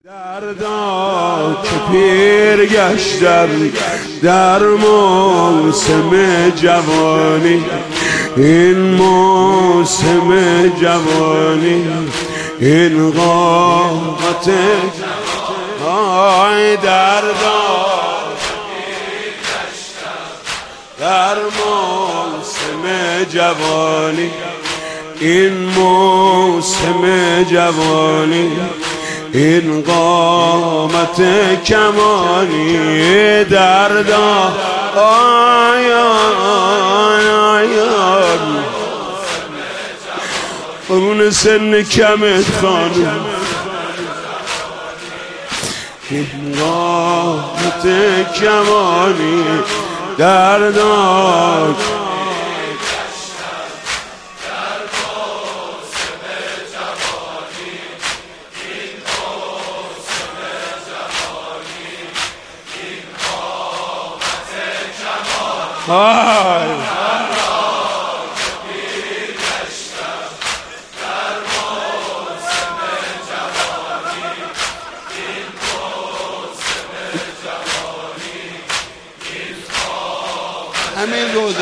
دردا که پیر گشتم در موسم جوانی، این موسم جوانی، این قامت آی دردا در موسم جوانی، این موسم جوانی، این قامت کمانی دردا آی آی آی آی اون سن کمت خانم، این قامت کمانی دردا همین روزه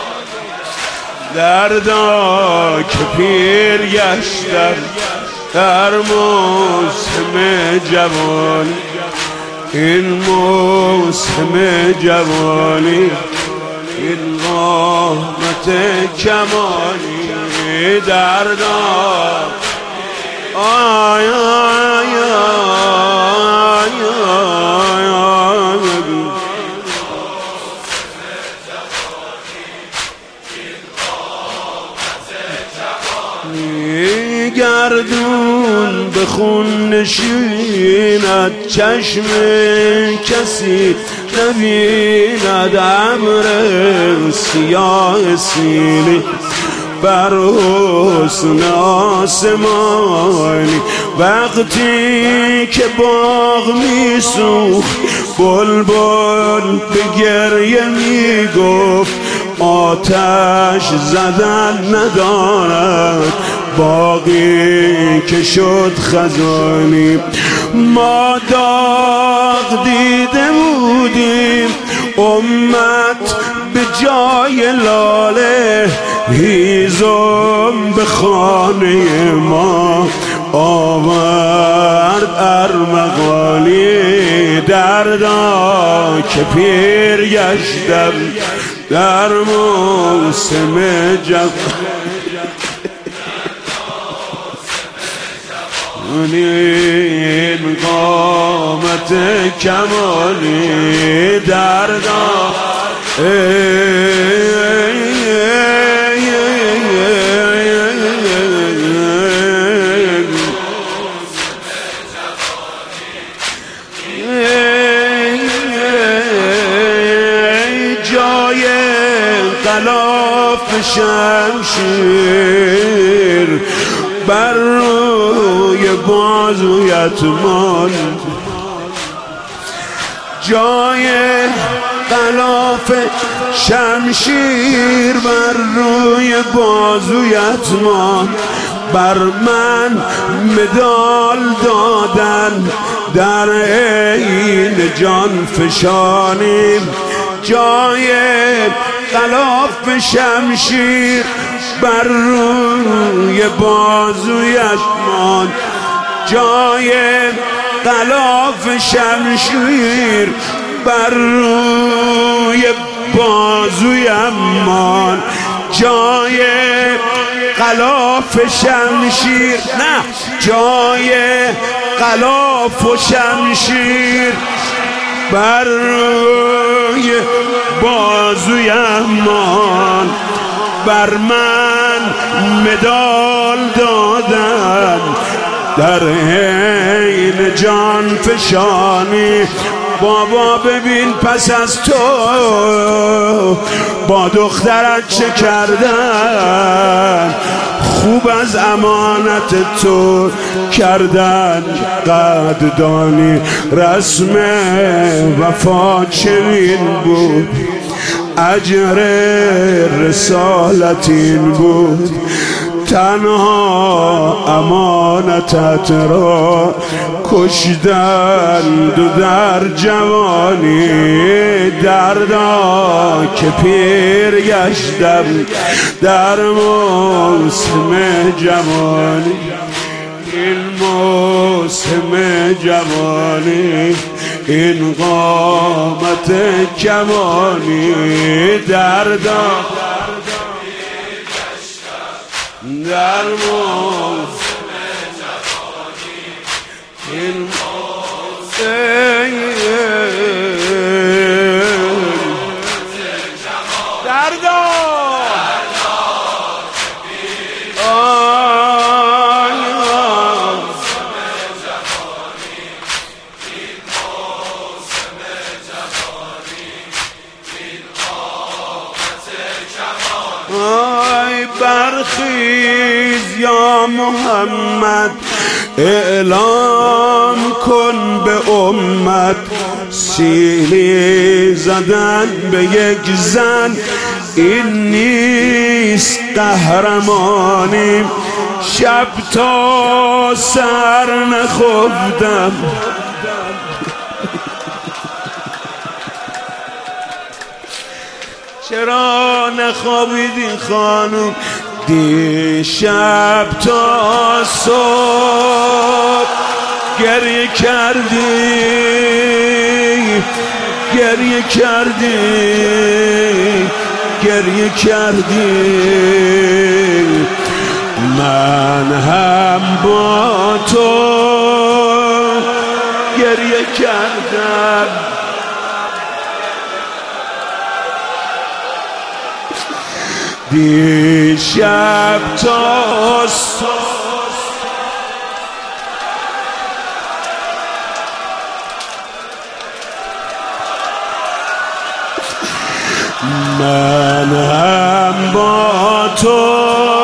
دردا که پیر گشتم در موسم جوانی، این موسم جوانی، این قامت کمانی دردا آی آی آی آی آی گردون به خون نشیند، چشم کسی نبیند، ابر سیاه سینی بر حسن آسمانی، وقتی که باغ میسوخت بلبل به گریه میگفت، آتش زدن ندارد باقی که شد خزانی. ما داغ دیده بودیم امت به جای لاله، هیزم به خانه ما آورد ارمغانی دردا که پیر گشتم در موسم این قامت کمالی دردا جای غلاف شمشیر بر روی بازویت ماند، جای غلاف شمشیر بر روی بازویت ماند، بر من مدال دادن در عین جان فشانی، جای غلاف شمشیر بر روی بازویت ماند، جای غلاف شمشیر بر روی بازویم ماند، جای غلاف شمشیر نه جای غلاف و شمشیر بر روی بازویم ماند، بر من مدال دادن در عین جان فشانی. بابا ببین پس از تو با دخترت چه کردن، خوب از امانت تو کردن قدردانی، رسم وفا چنین بود، اجر رسالت این بود، تنها امانتت را کشتند و در جوانی دردا که پیر گشتم در موسم جوانی این موسم جوانی این قامت کمانی دردا در موسم جوانی این موسم دردا آی برخیز یا محمد اعلام کن به امت سیلی زدن به یک زن این نیست قهرمانی شب تا سر نخفتم چرا نخوابیدین خانم دیشب تا صبح گریه کردی گریه کردی گریه کردی من هم با تو گریه کردم دیشب تا صبح من هم با تو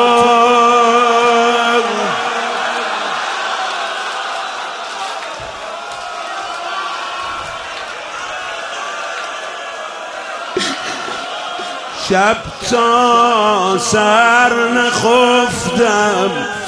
شب تا سر نخفتم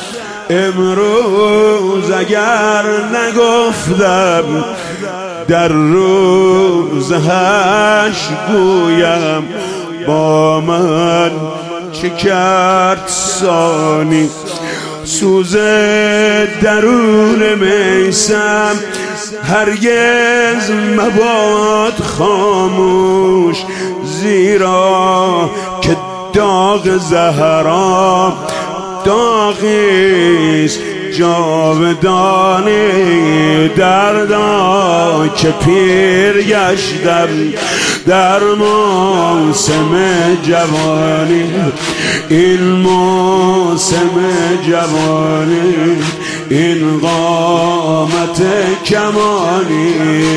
امروز اگر نگفتم در روز هشت گویم با من چه کرد ثانی سوز درون میسم هرگز مباد خاموش زیرا که داغ زهرا داغیست جاودانی دردا که پیر گشتم در موسم جوانی این موسم جوانی این قامت کمانی